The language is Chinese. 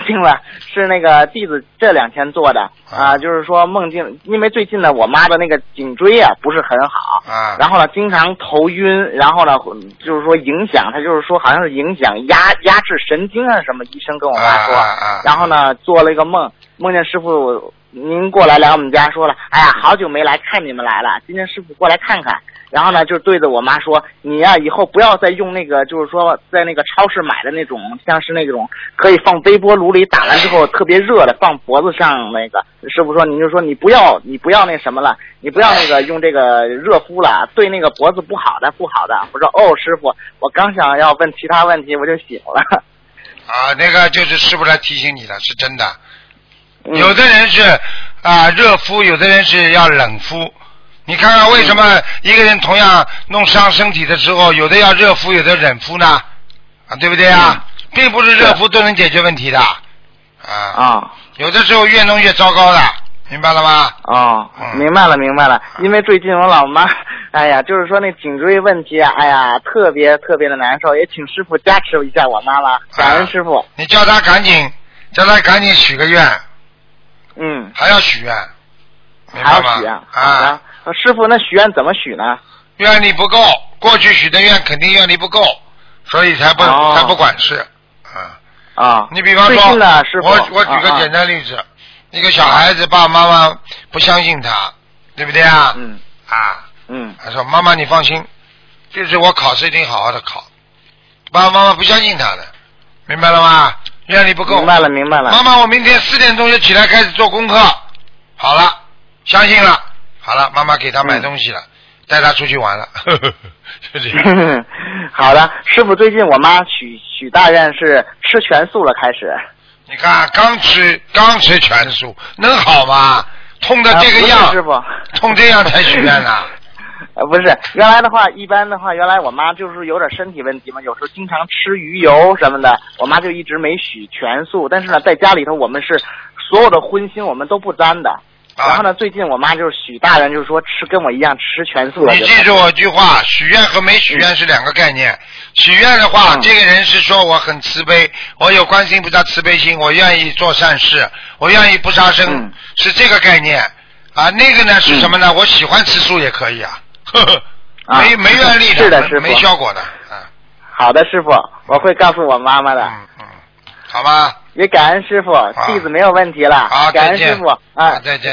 境了，是那个弟子这2天做的就是说梦境，因为最近呢我妈的那个颈椎啊不是很好然后呢经常头晕，然后呢就是说影响，他就是说好像是影响压制神经啊什么，医生跟我妈说然后呢做了一个梦见师傅您过来我们家，说了哎呀好久没来看你们来了，今天师傅过来看看，然后呢就对着我妈说，你呀以后不要再用那个就是说在那个超市买的那种像是那种可以放微波炉里打完之后特别热的放脖子上那个，师傅说您就说你不要那什么了，你不要那个用这个热敷了，对那个脖子不好的。我说哦师傅，我刚想要问其他问题我就醒了那个就是师傅来提醒你的，是真的。有的人是热敷，有的人是要冷敷。你看看为什么一个人同样弄伤身体的时候，有的要热敷，有的冷敷呢？对不对并不是热敷都能解决问题的有的时候越弄越糟糕的，明白了吗？ 明白了。因为最近我老妈，哎呀，就是说那颈椎问题哎呀，特别特别的难受，也请师傅加持一下我妈妈，感恩师傅。 你叫她赶紧许个愿。还要许愿。 还要许愿好的。师傅，那许愿怎么许呢？ 愿力不够，过去许的愿肯定愿力不够，所以才不管事。你比方说，我举个简单例子，一个小孩子爸爸妈妈不相信他，对不对他说妈妈你放心，就是我考试一定好好的考，爸爸妈妈不相信他的，明白了吗？愿力不够。 明白了。 妈妈，我明天4点钟就起来开始做功课。好了，相信了。好了，妈妈给他买东西了，带他出去玩了。就这样。 好的，师傅，最近我妈许大愿是吃全素了，开始。 你看，刚吃全素，能好吗？痛的这个样， 师傅， 痛这样才许愿呢。 不是，原来的话，一般的话，原来我妈就是有点身体问题嘛，有时候经常吃鱼油什么的，我妈就一直没许全素。但是呢，在家里头我们是所有的荤腥我们都不沾的。然后呢，最近我妈就是许大人，就是说跟我一样吃全素了。 你记住我一句话，许愿和没许愿是2个概念。许愿的话，这个人是说我很慈悲，我有观世音菩萨慈悲心，我愿意做善事，我愿意不杀生，是这个概念那个呢是什么呢？我喜欢吃素也可以没愿力的， 是的，师傅， 没效果的好的，师傅，我会告诉我妈妈的。 好吧。 也感恩师傅，弟子没有问题了。 好， 感恩师傅再见。